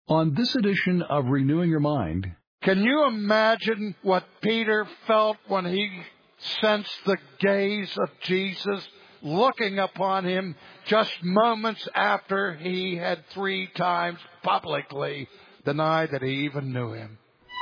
On this edition of Renewing Your Mind, can you imagine what Peter felt when he sensed the gaze of Jesus looking upon him just moments after he had 3 times publicly denied that he even knew him?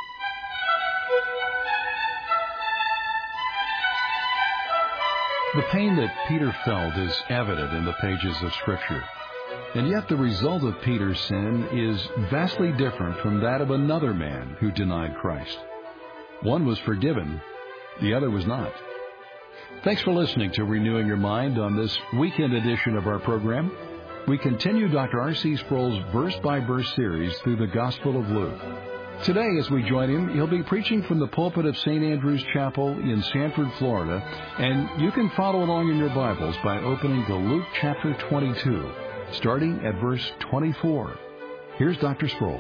the pain that Peter felt is evident in the pages of Scripture. And yet the result of Peter's sin is vastly different from that of another man who denied Christ. One was forgiven, the other was not. Thanks for listening to Renewing Your Mind on this weekend edition of our program. We continue Dr. R.C. Sproul's verse-by-verse series through the Gospel of Luke. Today, as we join him, he'll be preaching from the pulpit of St. Andrew's Chapel in Sanford, Florida, and you can follow along in your Bibles by opening to Luke chapter 22. Starting at verse 24. Here's Dr. Sproul.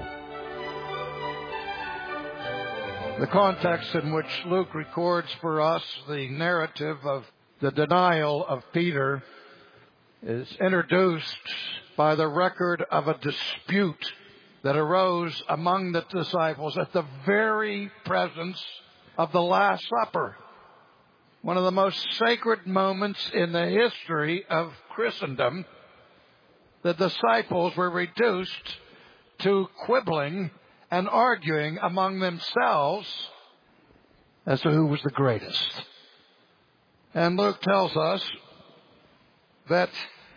The context in which Luke records for us the narrative of the denial of Peter is introduced by the record of a dispute that arose among the disciples at the very presence of the Last Supper, one of the most sacred moments in the history of Christendom. The disciples were reduced to quibbling and arguing among themselves as to who was the greatest. And Luke tells us that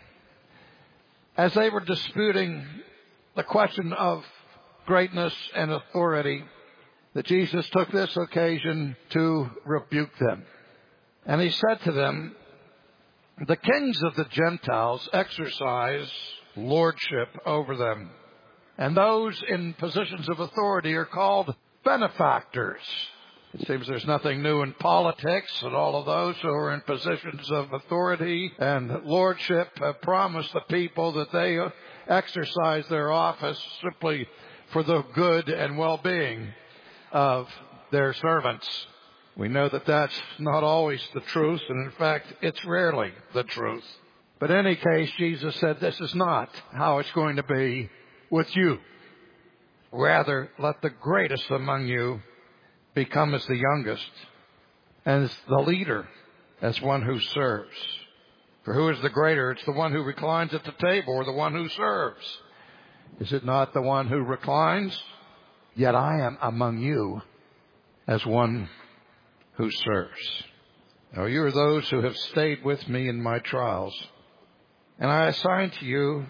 as they were disputing the question of greatness and authority, that Jesus took this occasion to rebuke them. And he said to them, "The kings of the Gentiles exercise lordship over them, and those in positions of authority are called benefactors." It seems there's nothing new in politics, and all of those who are in positions of authority and lordship have promised the people that they exercise their office simply for the good and well-being of their servants. We know that that's not always the truth, and in fact, it's rarely the truth. But in any case, Jesus said this is not how it's going to be with you. Rather, let the greatest among you become as the youngest, and as the leader as one who serves. For who is the greater? It's the one who reclines at the table or the one who serves. Is it not the one who reclines? Yet I am among you as one who serves. Now you are those who have stayed with me in my trials. And I assign to you,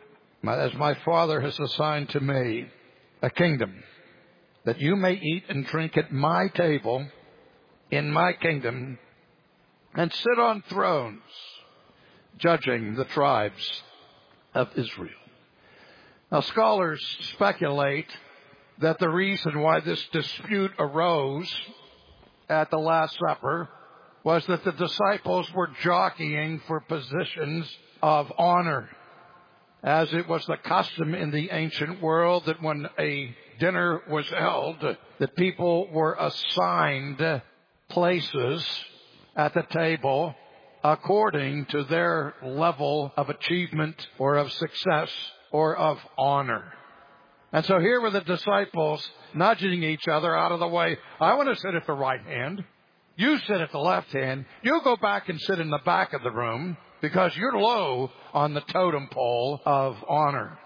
as my Father has assigned to me, a kingdom, that you may eat and drink at my table in my kingdom and sit on thrones, judging the tribes of Israel. Now, scholars speculate that the reason why this dispute arose at the Last Supper was that the disciples were jockeying for positions of honor, as it was the custom in the ancient world that when a dinner was held, that people were assigned places at the table according to their level of achievement or of success or of honor. And so here were the disciples nudging each other out of the way. I want to sit at the right hand. You sit at the left hand. You go back and sit in the back of the room because you're low on the totem pole of honor.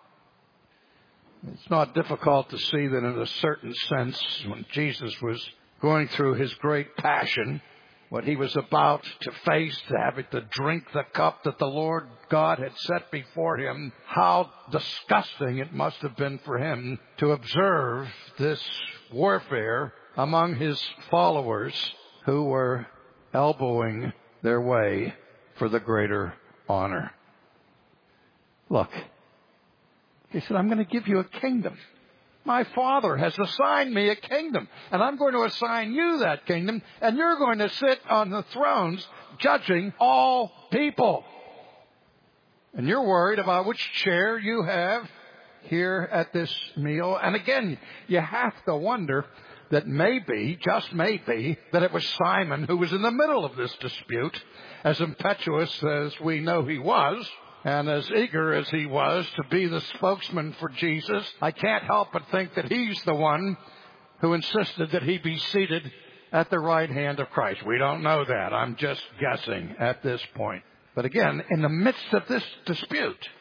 It's not difficult to see that in a certain sense, when Jesus was going through his great passion, what he was about to face, to drink the cup that the Lord God had set before him, how disgusting it must have been for him to observe this warfare among his followers who were elbowing their way for the greater honor. Look, he said, I'm going to give you a kingdom. My Father has assigned me a kingdom, and I'm going to assign you that kingdom, and you're going to sit on the thrones judging all people. And you're worried about which chair you have here at this meal. And again, you have to wonder that maybe, just maybe, that it was Simon who was in the middle of this dispute, as impetuous as we know he was. And as eager as he was to be the spokesman for Jesus, I can't help but think that he's the one who insisted that he be seated at the right hand of Christ. We don't know that. I'm just guessing at this point. But again, in the midst of this dispute,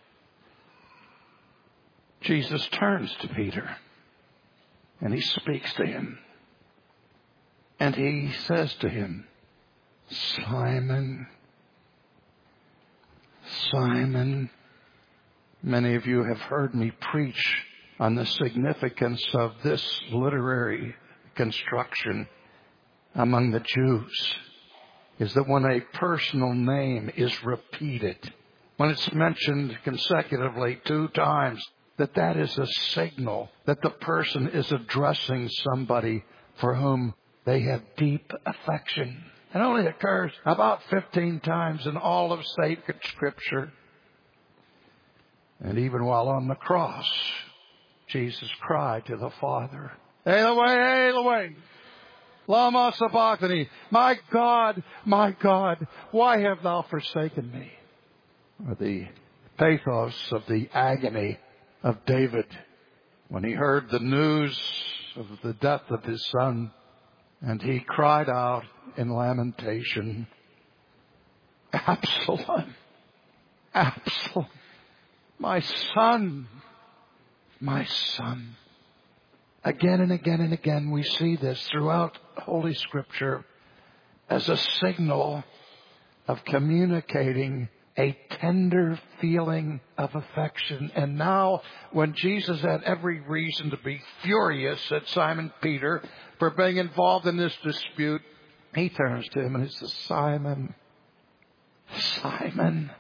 Jesus turns to Peter and he speaks to him. And he says to him, Simon, Simon. Many of you have heard me preach on the significance of this literary construction among the Jews, is that when a personal name is repeated, when it's mentioned consecutively 2 times, that is a signal that the person is addressing somebody for whom they have deep affection. It only occurs about 15 times in all of sacred Scripture. And even while on the cross, Jesus cried to the Father, Eloi, Eloi, lama sabachthani, my God, why have thou forsaken me? Or the pathos of the agony of David when he heard the news of the death of his son, and he cried out in lamentation, Absalom, Absalom, my son, my son. Again and again and again we see this throughout Holy Scripture as a signal of communicating a tender feeling of affection. And now, when Jesus had every reason to be furious at Simon Peter for being involved in this dispute, he turns to him and he says, Simon, Simon,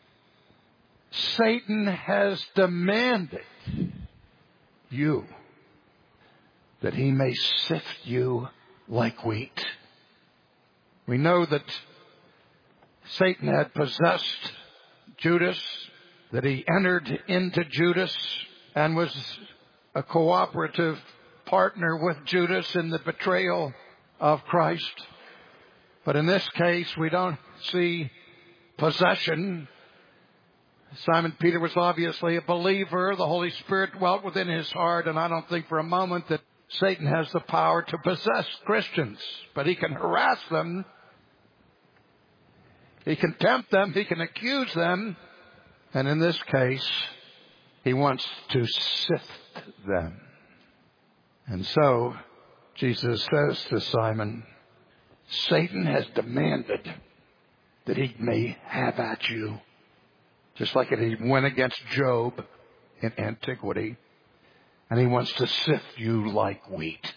Satan has demanded you that he may sift you like wheat. We know that Satan had possessed Judas, that he entered into Judas and was a cooperative partner with Judas in the betrayal of Christ. But in this case, we don't see possession. Simon Peter was obviously a believer. The Holy Spirit dwelt within his heart, and I don't think for a moment that Satan has the power to possess Christians, but he can harass them. He can tempt them. He can accuse them. And in this case, he wants to sift them. And so, Jesus says to Simon, Satan has demanded that he may have at you, just like he went against Job in antiquity. And he wants to sift you like wheat.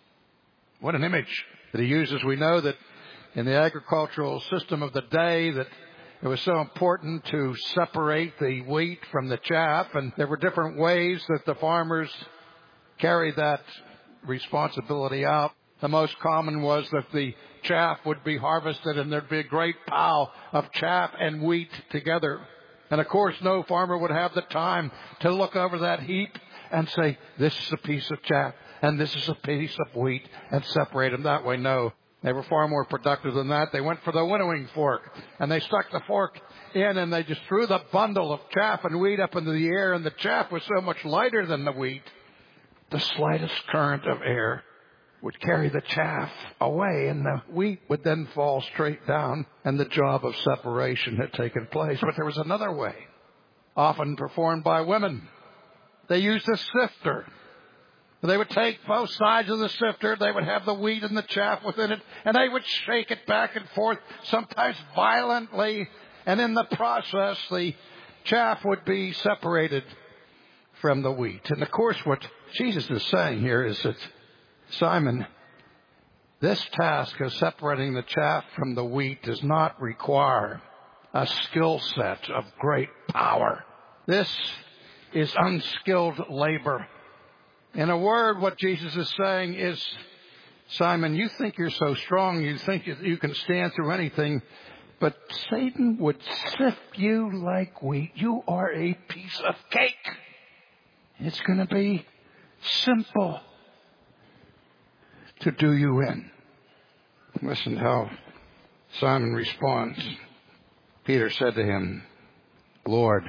What an image that he uses. We know that in the agricultural system of the day that it was so important to separate the wheat from the chaff. And there were different ways that the farmers carried that responsibility out. The most common was that the chaff would be harvested and there'd be a great pile of chaff and wheat together. And of course, no farmer would have the time to look over that heap and say, this is a piece of chaff and this is a piece of wheat, and separate them that way. No, they were far more productive than that. They went for the winnowing fork and they stuck the fork in and they just threw the bundle of chaff and wheat up into the air, and the chaff was so much lighter than the wheat, the slightest current of air would carry the chaff away and the wheat would then fall straight down, and the job of separation had taken place. But there was another way, often performed by women. They used a sifter. They would take both sides of the sifter. They would have the wheat and the chaff within it, and they would shake it back and forth, sometimes violently. And in the process, the chaff would be separated from the wheat. And of course, what Jesus is saying here is that, Simon, this task of separating the chaff from the wheat does not require a skill set of great power. This is unskilled labor. In a word, what Jesus is saying is, Simon, you think you're so strong, you think you can stand through anything, but Satan would sift you like wheat. You are a piece of cake. It's going to be simple to do you in. Listen how Simon responds. Peter said to him, Lord,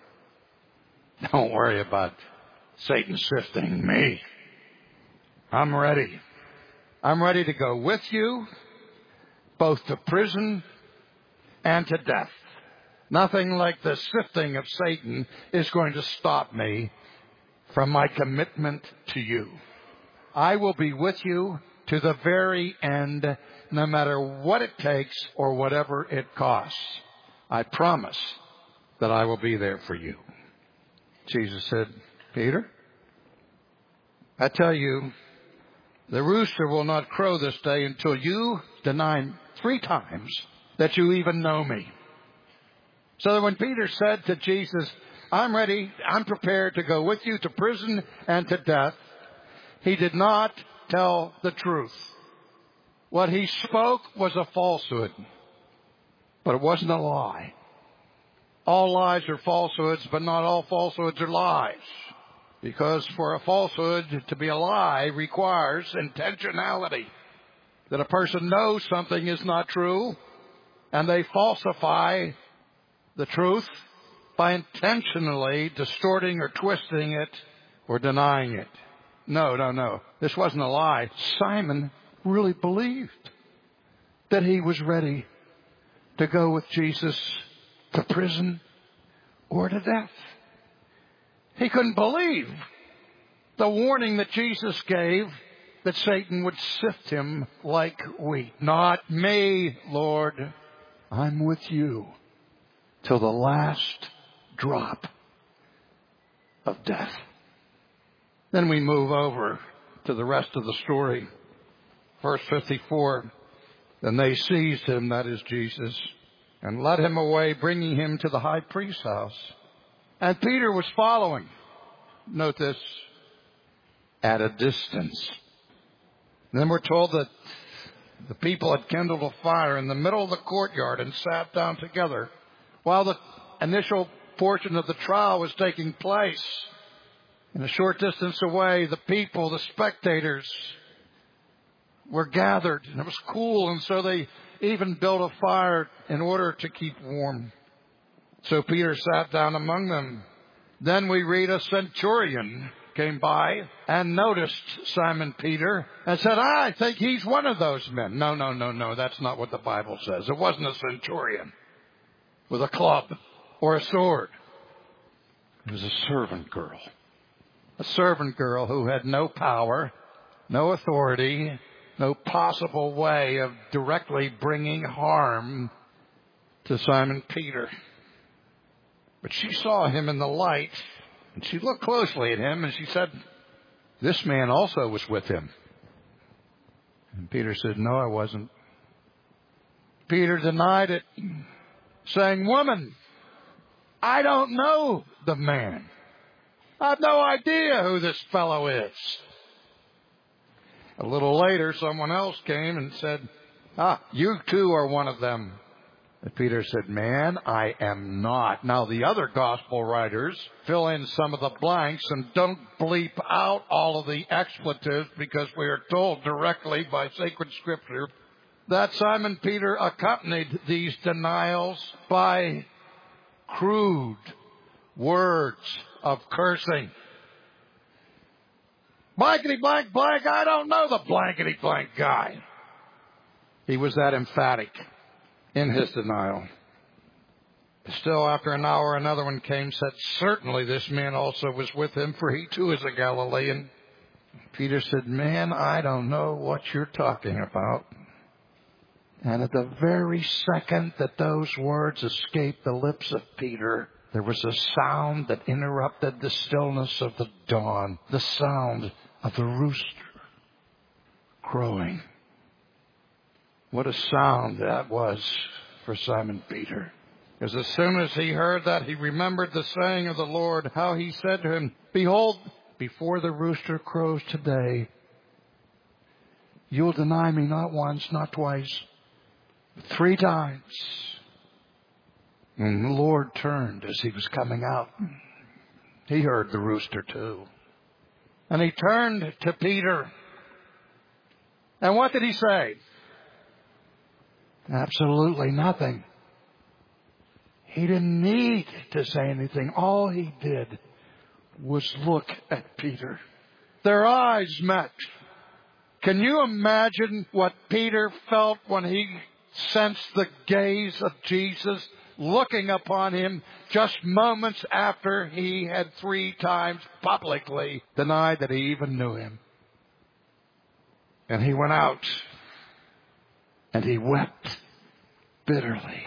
don't worry about Satan sifting me. I'm ready. I'm ready to go with you, both to prison and to death. Nothing like the sifting of Satan is going to stop me from my commitment to you. I will be with you to the very end, no matter what it takes or whatever it costs. I promise that I will be there for you. Jesus said, Peter, I tell you, the rooster will not crow this day until you deny 3 times that you even know me. So that when Peter said to Jesus, I'm ready, I'm prepared to go with you to prison and to death, he did not tell the truth. What he spoke was a falsehood, but it wasn't a lie. All lies are falsehoods, but not all falsehoods are lies. Because for a falsehood to be a lie requires intentionality. That a person knows something is not true, and they falsify the truth by intentionally distorting or twisting it or denying it. No. This wasn't a lie. Simon really believed that he was ready to go with Jesus to prison or to death. He couldn't believe the warning that Jesus gave that Satan would sift him like wheat. Not me, Lord. I'm with you till the last drop of death. Then we move over to the rest of the story. Verse 54, then they seized him, that is Jesus, and led him away, bringing him to the high priest's house. And Peter was following. Note this, at a distance. Then we're told that the people had kindled a fire in the middle of the courtyard and sat down together while the initial portion of the trial was taking place. And a short distance away, the people, the spectators, were gathered. And it was cool, and so they even built a fire in order to keep warm. So Peter sat down among them. Then we read a centurion came by and noticed Simon Peter and said, I think he's one of those men. No, that's not what the Bible says. It wasn't a centurion with a club or a sword. It was a servant girl. A servant girl who had no power, no authority, no possible way of directly bringing harm to Simon Peter. But she saw him in the light, and she looked closely at him, and she said, this man also was with him. And Peter said, no, I wasn't. Peter denied it, saying, woman, I don't know the man. I have no idea who this fellow is. A little later, someone else came and said, you too are one of them. And Peter said, man, I am not. Now, the other gospel writers fill in some of the blanks and don't bleep out all of the expletives because we are told directly by sacred scripture that Simon Peter accompanied these denials by crude words of cursing. Blankety blank blank, I don't know the blankety blank guy. He was that emphatic in his denial. Still, after an hour, another one came, said, certainly this man also was with him, for he too is a Galilean. Peter said, man, I don't know what you're talking about. And at the very second that those words escaped the lips of Peter, there was a sound that interrupted the stillness of the dawn, the sound of the rooster crowing. What a sound that was for Simon Peter. Because as soon as he heard that, he remembered the saying of the Lord, how he said to him, behold, before the rooster crows today, you'll deny me not once, not twice, but 3 times. And the Lord turned as he was coming out. He heard the rooster too. And he turned to Peter. And what did he say? Absolutely nothing. He didn't need to say anything. All he did was look at Peter. Their eyes met. Can you imagine what Peter felt when he sensed the gaze of Jesus looking upon him just moments after he had 3 times publicly denied that he even knew him? And he went out and he wept bitterly.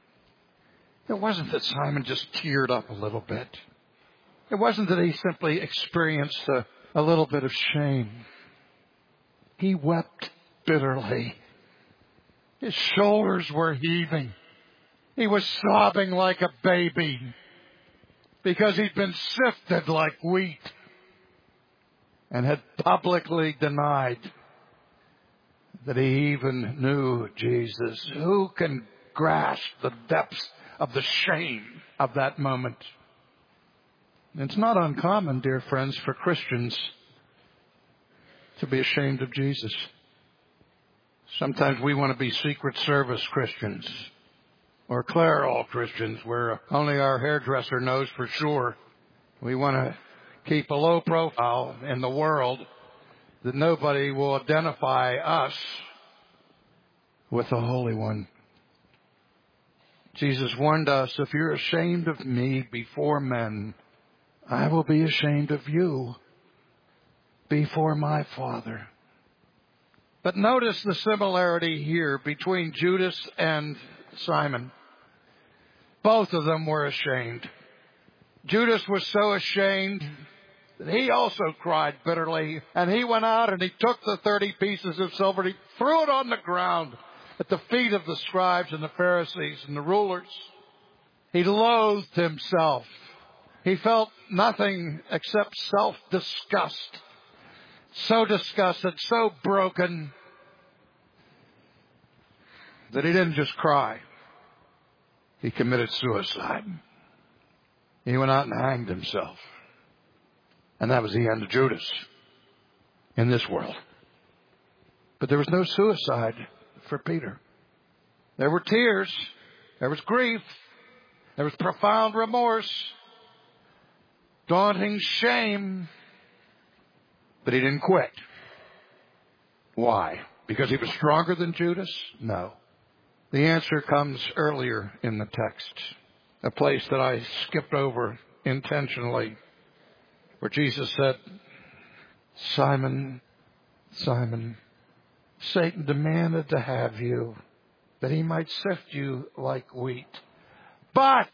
It wasn't that Simon just teared up a little bit. It wasn't that he simply experienced a little bit of shame. He wept bitterly. His shoulders were heaving. He was sobbing like a baby because he'd been sifted like wheat and had publicly denied that he even knew Jesus. Who can grasp the depths of the shame of that moment? It's not uncommon, dear friends, for Christians to be ashamed of Jesus. Sometimes we want to be Secret Service Christians or Clairol Christians where only our hairdresser knows for sure. We want to keep a low profile in the world that nobody will identify us with the Holy One. Jesus warned us, if you're ashamed of me before men, I will be ashamed of you before my Father. But notice the similarity here between Judas and Simon. Both of them were ashamed. Judas was so ashamed that he also cried bitterly, and he went out and he took the 30 pieces of silver and he threw it on the ground at the feet of the scribes and the Pharisees and the rulers. He loathed himself. He felt nothing except self-disgust. So disgusted, so broken, that he didn't just cry. He committed suicide. He went out and hanged himself. And that was the end of Judas in this world. But there was no suicide for Peter. There were tears. There was grief. There was profound remorse. Daunting shame. But he didn't quit. Why? Because he was stronger than Judas? No. The answer comes earlier in the text, a place that I skipped over intentionally, where Jesus said, Simon, Simon, Satan demanded to have you, that he might sift you like wheat. But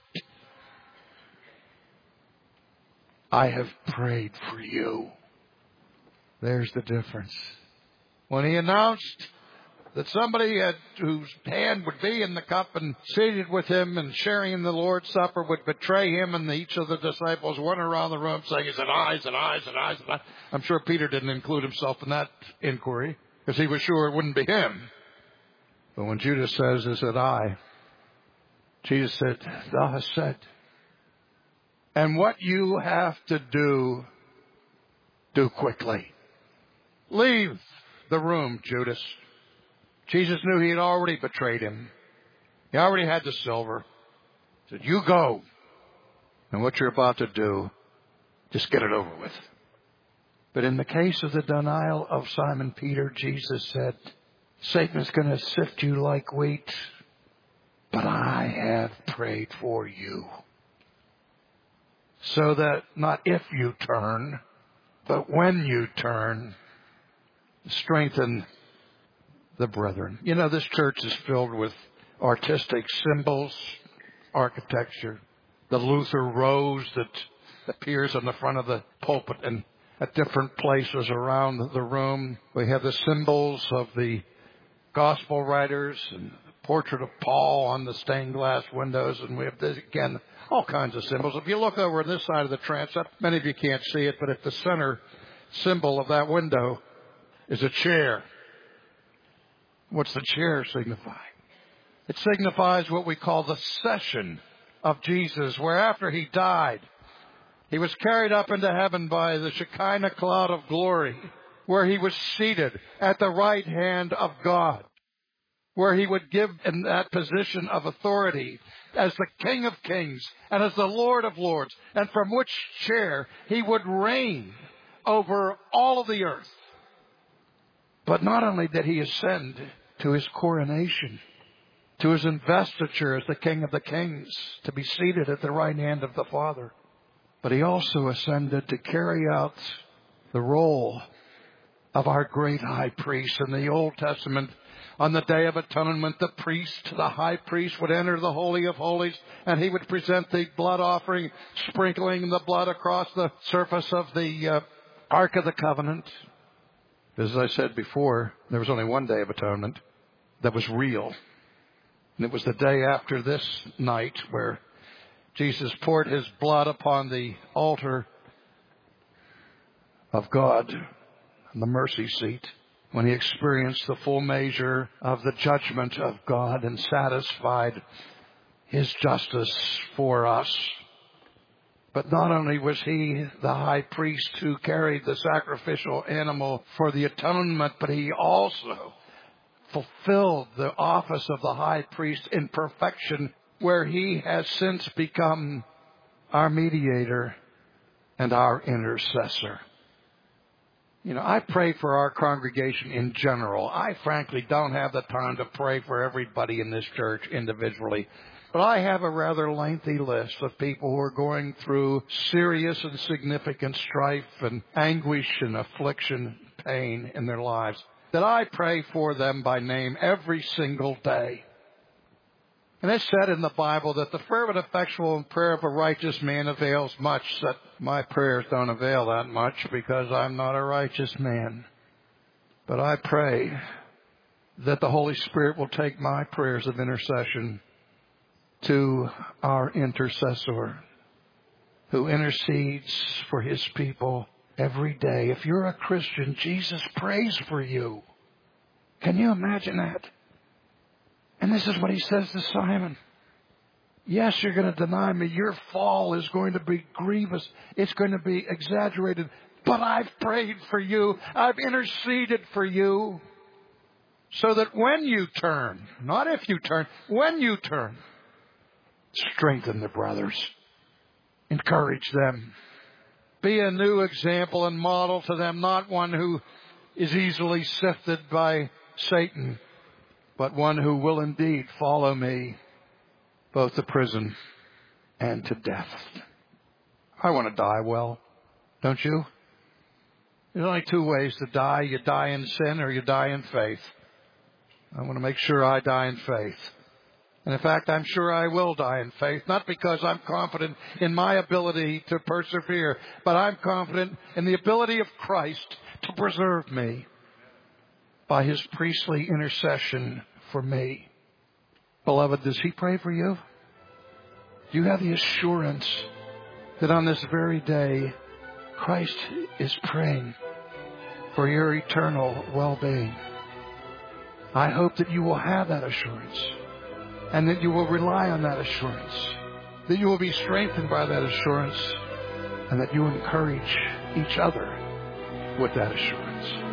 I have prayed for you. There's the difference. When he announced that somebody whose hand would be in the cup and seated with him and sharing in the Lord's Supper would betray him, and each of the disciples went around the room saying, "Is it I? Is it I? Is it I? Is it I?" I'm sure Peter didn't include himself in that inquiry because he was sure it wouldn't be him. But when Judas says, "Is it I?" Jesus said, "Thou hast said. And what you have to do, do quickly. Leave the room, Judas." Jesus knew he had already betrayed him. He already had the silver. He said, "You go. And what you're about to do, just get it over with." But in the case of the denial of Simon Peter, Jesus said, "Satan is going to sift you like wheat, but I have prayed for you. So that not if you turn, but when you turn, strengthen the brethren." You know, this church is filled with artistic symbols, architecture. The Luther rose that appears on the front of the pulpit and at different places around the room. We have the symbols of the gospel writers and the portrait of Paul on the stained glass windows. And we have, this, again, all kinds of symbols. If you look over on this side of the transept, many of you can't see it, but at the center symbol of that window is a chair. What's the chair signify? It signifies what we call the session of Jesus, where after he died, he was carried up into heaven by the Shekinah cloud of glory, where he was seated at the right hand of God, where he would give in that position of authority as the King of Kings and as the Lord of Lords, and from which chair he would reign over all of the earth. But not only did he ascend to his coronation, to his investiture as the King of the Kings, to be seated at the right hand of the Father, but he also ascended to carry out the role of our great high priest. In the Old Testament, on the Day of Atonement, the high priest would enter the Holy of Holies, and he would present the blood offering, sprinkling the blood across the surface of the Ark of the Covenant. As I said before, there was only one Day of Atonement that was real. And it was the day after this night where Jesus poured his blood upon the altar of God on the mercy seat, when he experienced the full measure of the judgment of God and satisfied his justice for us. But not only was he the high priest who carried the sacrificial animal for the atonement, but he also fulfilled the office of the high priest in perfection, where he has since become our mediator and our intercessor. You know, I pray for our congregation in general. I frankly don't have the time to pray for everybody in this church individually. But I have a rather lengthy list of people who are going through serious and significant strife and anguish and affliction, pain in their lives, that I pray for them by name every single day. And it's said in the Bible that the fervent, effectual prayer of a righteous man avails much. That my prayers don't avail that much because I'm not a righteous man. But I pray that the Holy Spirit will take my prayers of intercession to our intercessor, who intercedes for his people every day. If you're a Christian, Jesus prays for you. Can you imagine that? And this is what he says to Simon. Yes, you're going to deny me. Your fall is going to be grievous. It's going to be exaggerated. But I've prayed for you. I've interceded for you. So that when you turn, not if you turn, when you turn, strengthen the brothers. Encourage them. Be a new example and model to them, not one who is easily sifted by Satan, but one who will indeed follow me both to prison and to death. I want to die well, don't you? There's only two ways to die. You die in sin or you die in faith. I want to make sure I die in faith. And in fact, I'm sure I will die in faith, not because I'm confident in my ability to persevere, but I'm confident in the ability of Christ to preserve me by his priestly intercession for me. Beloved, does he pray for you? Do you have the assurance that on this very day, Christ is praying for your eternal well-being? I hope that you will have that assurance, and that you will rely on that assurance, that you will be strengthened by that assurance, and that you encourage each other with that assurance.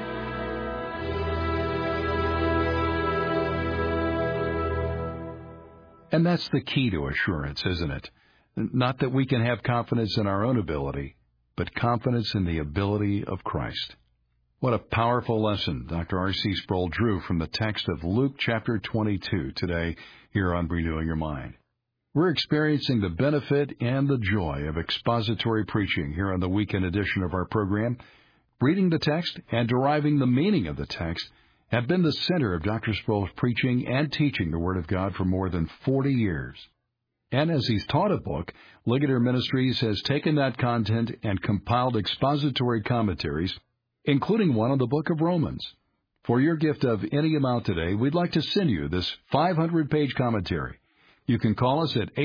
And that's the key to assurance, isn't it? Not that we can have confidence in our own ability, but confidence in the ability of Christ. What a powerful lesson Dr. R.C. Sproul drew from the text of Luke chapter 22 today here on Renewing Your Mind. We're experiencing the benefit and the joy of expository preaching here on the weekend edition of our program. Reading the text and deriving the meaning of the text have been the center of Dr. Sproul's preaching and teaching the Word of God for more than 40 years. And as he's taught a book, Ligonier Ministries has taken that content and compiled expository commentaries, including one on the book of Romans. For your gift of any amount today, we'd like to send you this 500-page commentary. You can call us at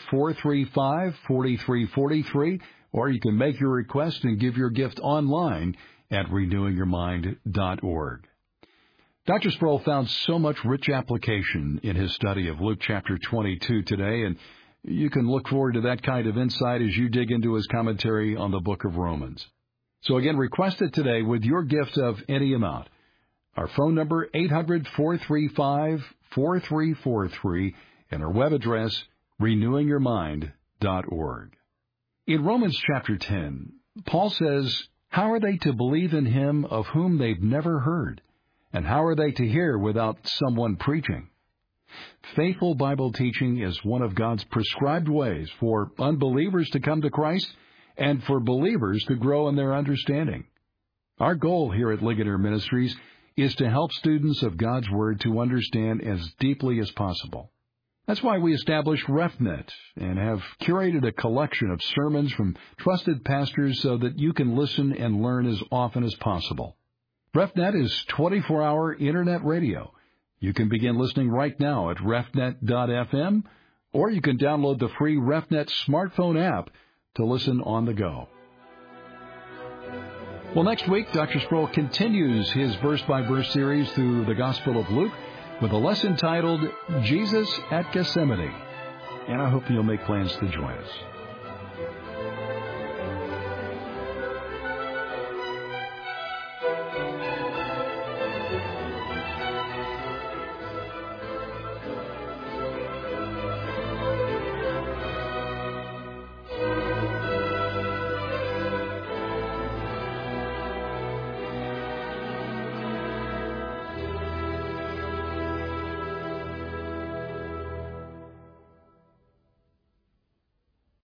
800-435-4343, or you can make your request and give your gift online at renewingyourmind.org. Dr. Sproul found so much rich application in his study of Luke chapter 22 today, and you can look forward to that kind of insight as you dig into his commentary on the book of Romans. So again, request it today with your gift of any amount. Our phone number, 800-435-4343, and our web address, renewingyourmind.org. In Romans chapter 10, Paul says, "How are they to believe in him of whom they've never heard? And how are they to hear without someone preaching?" Faithful Bible teaching is one of God's prescribed ways for unbelievers to come to Christ and for believers to grow in their understanding. Our goal here at Ligonier Ministries is to help students of God's Word to understand as deeply as possible. That's why we established RefNet and have curated a collection of sermons from trusted pastors so that you can listen and learn as often as possible. RefNet is 24-hour Internet radio. You can begin listening right now at refnet.fm, or you can download the free RefNet smartphone app to listen on the go. Well, next week, Dr. Sproul continues his verse-by-verse series through the Gospel of Luke with a lesson titled Jesus at Gethsemane. And I hope you'll make plans to join us.